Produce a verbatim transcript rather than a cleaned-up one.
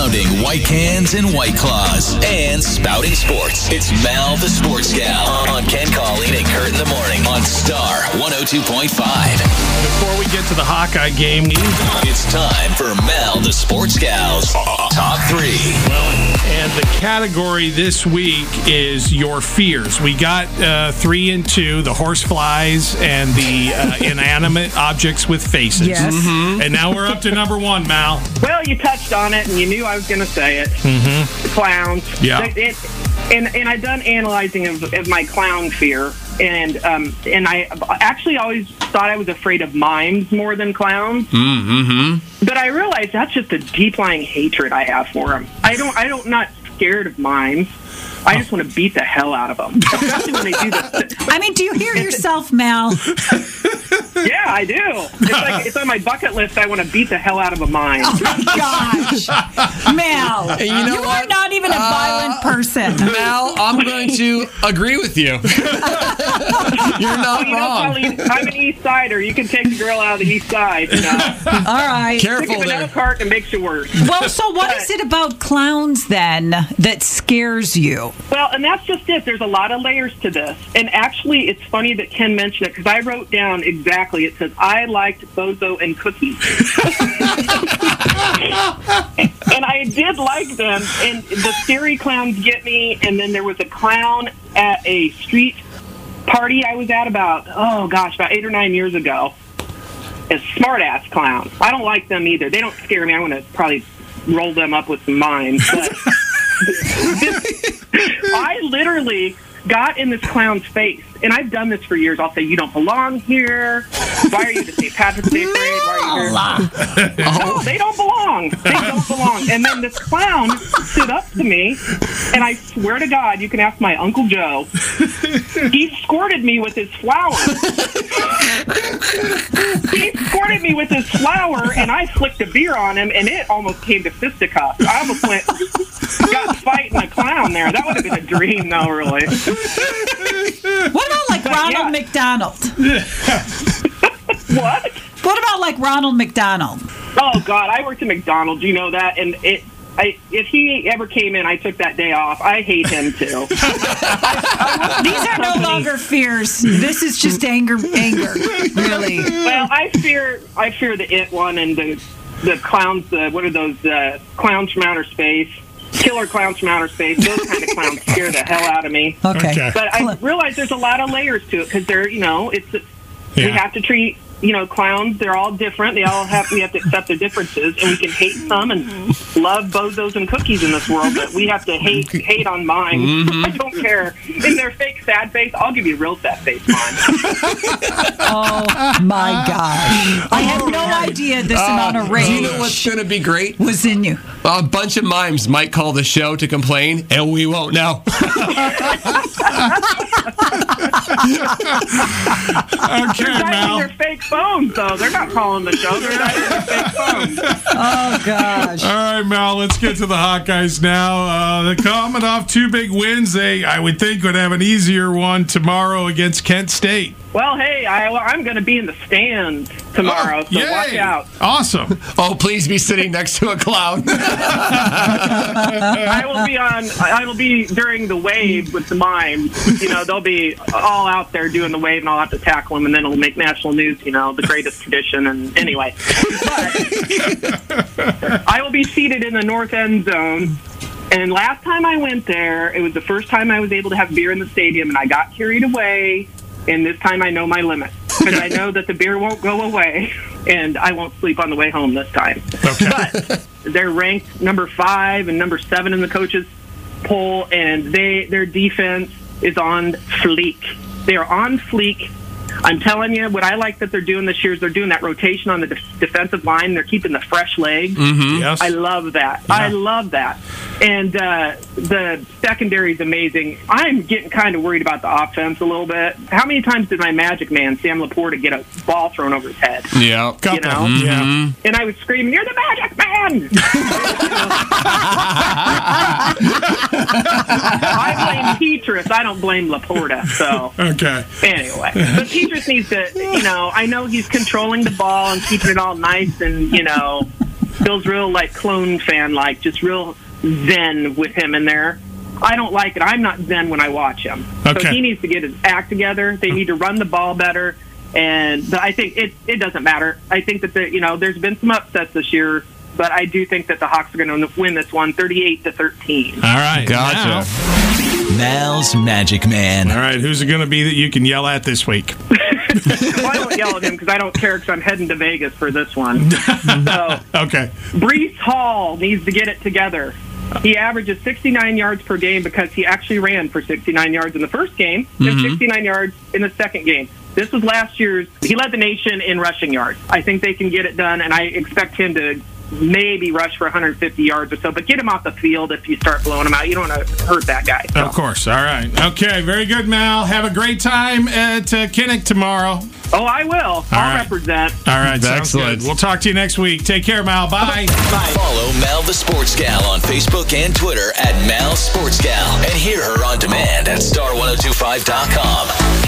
Pounding White Cans and White Claws and spouting sports. It's Mal the Sports Gal on Ken Colleen and Kurt in the morning on Star one oh two point five. Before we get to the Hawkeye game, it's time for Mal the Sports Gal's Top three. Well, and the category this week is your fears. We got uh, three and two, the horse flies and the uh, inanimate objects with faces. Yes. Mm-hmm. And now we're up to number one, Mal. Well, you touched on it, and you knew I was going to say it. Mm-hmm. The clowns. Yeah. It, it, and, and I've done analyzing of, of my clown fear, and um, and I actually always thought I was afraid of mimes more than clowns. Mm-hmm. But I realized that's just a deep-lying hatred I have for them. I don't, I don't, not scared of mimes. I just want to beat the hell out of them, especially when they do this. I mean, do you hear yourself, Mal? Yeah, I do. It's like it's on my bucket list. I want to beat the hell out of a mime. Oh my gosh, Mal! And you know you what? are not even a Uh, violent person. Mal, I'm going to agree with you. You're not you know, wrong. Colleen, I'm an East Sider. You can take the girl out of the East Side. You know, All right. pick Careful a vanilla there. cart and makes you worse. Well, so what is it about clowns then that scares you? Well, and that's just it. There's a lot of layers to this. And actually, it's funny that Ken mentioned it because I wrote down exactly. It says, I liked Bozo and Cookies. And I did like them. And the scary clowns get me. And then there was a clown at a street party I was at about, oh gosh, about eight or nine years ago. A smart-ass clown. I don't like them either. They don't scare me. I want to probably roll them up with some mimes. But I literally got in this clown's face, and I've done this for years. I'll say, you don't belong here. Why are you the Saint Patrick's Day parade? Why are you here? No, they don't belong. They don't belong. And then this clown stood up to me, and I swear to God, you can ask my Uncle Joe, he squirted me with his flower. He squirted me with his flower, and I flicked a beer on him, and it almost came to fisticuffs. I almost went, got fighting a clown there. That would have been a dream, though, really. What about like Ronald yeah. McDonald? What? What about like Ronald McDonald? Oh, God, I worked at McDonald's, you know that, and it. I, if he ever came in, I took that day off. I hate him, too. These are no longer fears. This is just anger, anger, really. Well, I fear I fear the It one and the the clowns, uh, what are those, uh, clowns from outer space? Killer clowns from outer space. Those kind of clowns scare the hell out of me. Okay. Okay. But I realize there's a lot of layers to it because they're, you know, it's we Yeah. have to treat, you know, clowns. They're all different. They all have. We have to accept their differences, and we can hate some and love bozos and cookies in this world. But we have to hate hate on mine. Mm-hmm. I don't care. In their fake sad face, I'll give you real sad face mine. Oh my gosh! I had no idea this amount of rage Do you know what's going to be great? was in you. A bunch of mimes might call the show to complain, and we won't know. Okay, They're dialing Mal. their fake phones, though. They're not calling the show. They're dialing their fake phones. Oh gosh! All right, Mal, let's get to the Hawkeyes now. Uh, they're coming off two big wins. They, I would think, would have an easier one tomorrow against Kent State. Well, hey, I, I'm going to be in the stands tomorrow, so Yay. watch out. Awesome. Oh, please be sitting next to a clown. I will be on. I will be during the wave with the mimes. You know, they'll be all out there doing the wave, and I'll have to tackle them, and then it'll make national news. You know, the greatest tradition. And anyway, but I will be seated in the north end zone. And last time I went there, it was the first time I was able to have beer in the stadium, and I got carried away. And this time I know my limit because I know that the beer won't go away, and I won't sleep on the way home this time. Okay. But they're ranked number five and number seven in the coaches poll, and they their defense is on fleek. They are on fleek. I'm telling you, what I like that they're doing this year is they're doing that rotation on the def- defensive line. They're keeping the fresh legs. Mm-hmm. Yes. I love that. Yeah. I love that. And uh, the secondary is amazing. I'm getting kind of worried about the offense a little bit. How many times did my Magic Man, Sam Laporta, get a ball thrown over his head? Yeah. Couple. You know? Yeah. And I was screaming, "You're the Magic Man!" I blame Petrus. I don't blame Laporta. So Okay. anyway, but Petrus needs to, you know, I know he's controlling the ball and keeping it all nice and, you know, feels real like clone fan like, just real zen with him in there. I don't like it. I'm not zen when I watch him. Okay. So he needs to get his act together. They need to run the ball better. And the, I think it it doesn't matter. I think that the, you know there's been some upsets this year, but I do think that the Hawks are going to win this one, thirty-eight to thirteen. All right, Gotcha. now- Mal's Magic Man. All right, who's it going to be that you can yell at this week? Well, I don't yell at him because I don't care because I'm heading to Vegas for this one. So Okay. Brees Hall needs to get it together. He averages sixty-nine yards per game because he actually ran for sixty-nine yards in the first game and sixty-nine yards in the second game. This was last year's. He led the nation in rushing yards. I think they can get it done, and I expect him to maybe rush for one hundred fifty yards or so, but get him off the field if you start blowing him out. You don't want to hurt that guy. So. Of course. All right. Okay, very good, Mal. Have a great time at uh, Kinnick tomorrow. Oh, I will. I'll right. represent. All right, sounds Excellent. good. We'll talk to you next week. Take care, Mal. Bye. Bye. Follow Mal the Sports Gal on Facebook and Twitter at Mal Sports Gal, and hear her on demand at star ten twenty-five dot com.